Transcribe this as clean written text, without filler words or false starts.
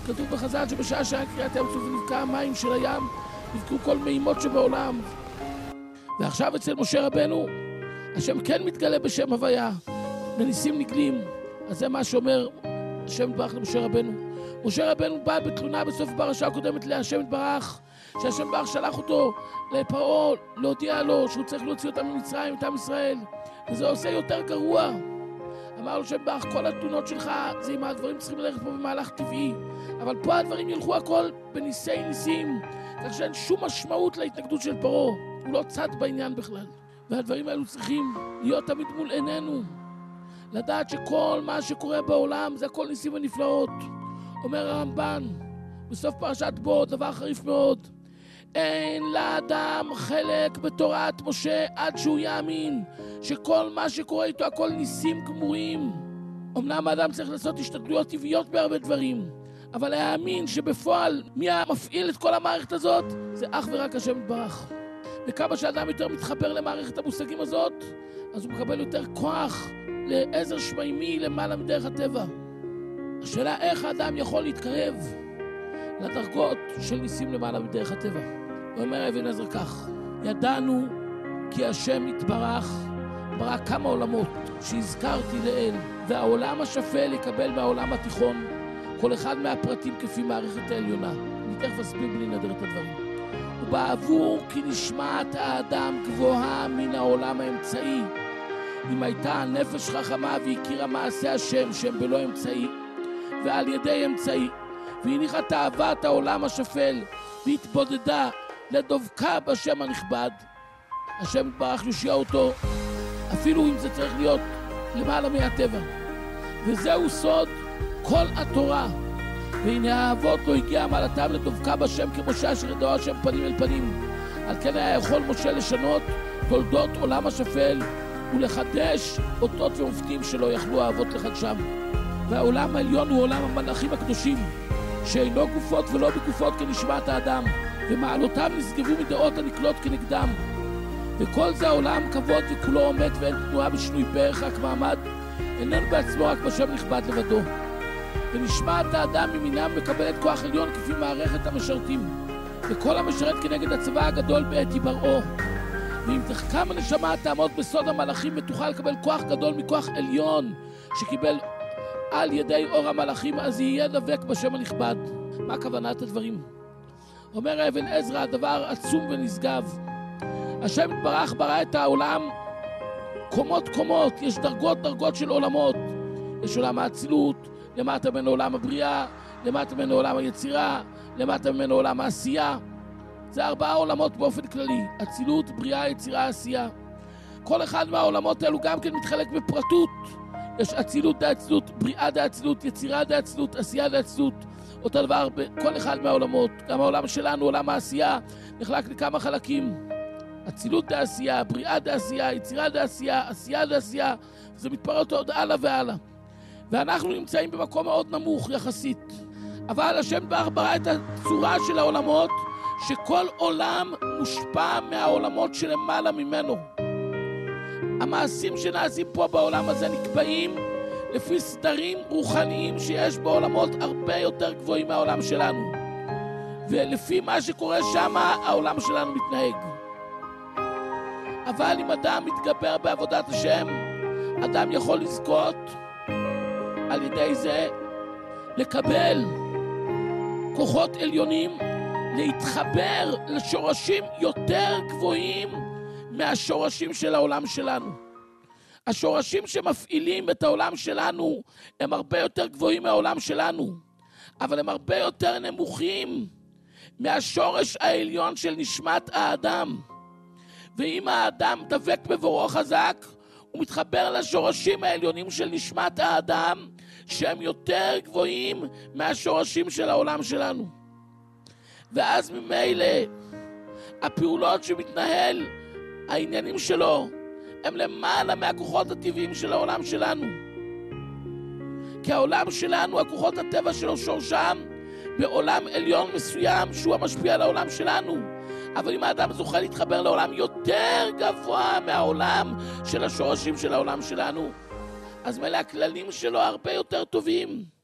כתוב בחז"ל שבשעה שהיה קריעת ים סוף ונבקע המים של הים, נבקעו כל מימות שבעולם. ועכשיו אצל משה רבנו, השם כן מתגלה בשם הוויה, בניסים נגלים. אז זה מה שאומר השם יתברך למשה רבנו. משה רבנו בא בתלונה בסוף הפרשה הקודמת להשם יתברך, שהשם יתברך שלח אותו לפרעה להודיע לו שהוא צריך להוציא אותם ממצרים, את עם ישראל. וזה עושה יותר גרוע. אמר לו שבח, כל התלונות שלך זה אם הדברים צריכים ללכת פה במהלך טבעי, אבל פה הדברים ילכו הכל בניסי ניסים, כך שאין שום משמעות להתנגדות של פרעה. הוא לא צד בעניין בכלל. והדברים האלו צריכים להיות תמיד מול עינינו. לדעת שכל מה שקורה בעולם זה הכל ניסים ונפלאות. אומר הרמב"ן בסוף פרשת בו דבר חריף מאוד: אין לאדם חלק בתורת משה עד שהוא יאמין שכל מה שקורה איתו הכל ניסים גמורים. אמנם האדם צריך לעשות השתדלויות טבעיות בהרבה דברים, אבל להאמין שבפועל מי המפעיל את כל המערכת הזאת זה אך ורק השם יתברך. וכמה שאדם יותר מתחבר למערכת המושגים הזאת, אז הוא מקבל יותר כוח לעזר שמימי למעלה מדרך הטבע. השאלה איך האדם יכול להתקרב לדרגות של ניסים למעלה מדרך הטבע. ואומר אבן עזרא כך: ידענו כי השם יתברך ברא כמה עולמות שהזכרתי לעיל, והעולם השפל יקבל מהעולם התיכון כל אחד מהפרטים כפי מערכת העליונה. אני תכף אסביר בלי נדר את הדברים. ובעבור כי נשמת האדם גבוהה מן העולם האמצעי, אם הייתה הנפש חכמה והכירה מעשה השם שהם בלא אמצעי ועל ידי אמצעי, והניחה תאוות העולם השפל והתבודדה לדבקה בשם הנכבד, השם יתברך יושיע אותו אפילו אם זה צריך להיות למעלה מהטבע. וזהו סוד כל התורה. והנה האבות לא הגיע מעלתם לדבקה בשם כמשה אשר ידעו השם פנים אל פנים. על כן היה יכול משה לשנות תולדות עולם השפל ולחדש אותות ומופתים שלא יכלו האבות לחדשם. והעולם העליון הוא עולם המלאכים הקדושים, שאינו גופות ולא בגופות כנשמת האדם, ומעלותם נשגבו מדעות הנקלות כנגדם. וכל זה העולם כבוד וכולו עומד ואין תנועה בשינוי פרח, רק מעמד, איננו בעצמו רק בשם נכבד לבדו. ונשמת האדם ממינם מקבלת כוח עליון כפי מערכת המשרתים, וכל המשרת כנגד הצבא הגדול בעת היבראו. ואם תחכם הנשמה תעמוד בסוד המלאכים ותוכל לקבל כוח גדול מכוח עליון שקיבל על ידי אור המלאכים, אז יהיה דבק בשם הנכבד. מה כוונת הדברים? אומר אבן עזרא הדבר עצום ונשגב. השם יתברך ברא את העולם קומות קומות, יש דרגות של עולמות. יש עולם האצילות, למטה ממנו עולם הבריאה, למטה ממנו עולם היצירה, למטה ממנו עולם העשייה. זה 4 עולמות באופן כללי: אצילות, בריאה, יצירה, עשייה. כל אחד מהעולמות האלו גם כן מתחלק בפרטות. יש אצילות דאצילות, בריאה דאצילות, יצירה דאצילות, עשייה דאצילות. אותו דבר בכל אחד מהעולמות. גם העולם שלנו, עולם העשייה, נחלק לכמה חלקים: אצילות דעשייה, בריאה דעשייה, יצירה דעשייה, עשייה דעשייה. זה מתפרט עוד הלאה והלאה. ואנחנו נמצאים במקום מאוד נמוך יחסית. אבל השם ברא את הצורה של העולמות, שכל עולם מושפע מהעולמות שלמעלה ממנו. המעשים שנעשים פה בעולם הזה נקבעים לפי סדרים רוחניים שיש בעולמות הרבה יותר גבוהים מהעולם שלנו. ולפי מה שקורה שם, העולם שלנו מתנהג. אבל אם אדם מתגבר בעבודת השם, אדם יכול לזכות על ידי זה לקבל כוחות עליונים, להתחבר לשורשים יותר גבוהים מהשורשים של העולם שלנו. השורשים שמפעילים את העולם שלנו הם הרבה יותר גבוהים מהעולם שלנו, אבל הם הרבה יותר נמוכים מהשורש העליון של נשמת האדם. ואם האדם דבק בבורו חזק, הוא מתחבר לשורשים העליונים של נשמת האדם, שהם יותר גבוהים מהשורשים של העולם שלנו. ואז ממילא הפעולות שמתנהל, העניינים שלו, הם למעלה מהכוחות הטבעיים של העולם שלנו. כי העולם שלנו, הכוחות הטבע שלו שורשם בעולם עליון מסוים שהוא המשפיע על העולם שלנו. אבל אם האדם זוכה להתחבר לעולם יותר גבוה מהעולם של השורשים של העולם שלנו, אז מלא הכללים שלו הרבה יותר טובים.